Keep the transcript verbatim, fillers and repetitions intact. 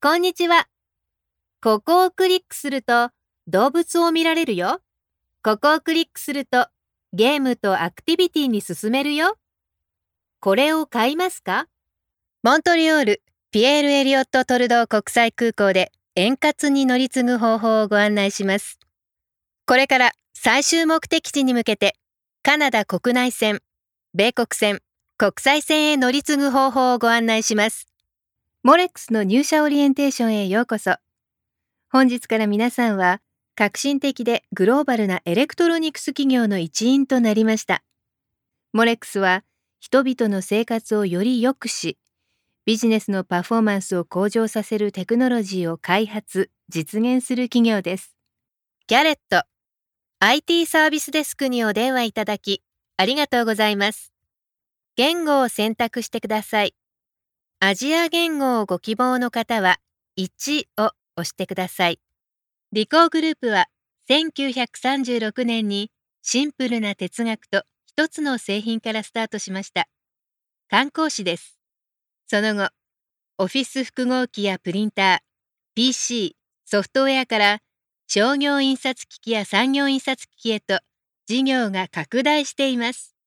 こんにちは。ここをクリックすると動物を見られるよ。ここをクリックするとゲームとアクティビティに進めるよ。これを買いますか？モントリオールピエール・エリオット・トルドー国際空港で円滑に乗り継ぐ方法をご案内します。これから最終目的地に向けてカナダ国内線、米国線、国際線へ乗り継ぐ方法をご案内します。モレックスの入社オリエンテーションへようこそ。本日から皆さんは革新的でグローバルなエレクトロニクス企業の一員となりました。モレックスは人々の生活をより良くし、ビジネスのパフォーマンスを向上させるテクノロジーを開発、実現する企業です。ギャレット アイティー サービスデスクにお電話いただきありがとうございます。言語を選択してください。アジア言語をご希望の方はいちを押してください。リコーグループはせんきゅうひゃくさんじゅうろくねんにシンプルな哲学と一つの製品からスタートしました。観光誌です。その後、オフィス複合機やプリンター、ピーシー、ソフトウェアから商業印刷機器や産業印刷機器へと事業が拡大しています。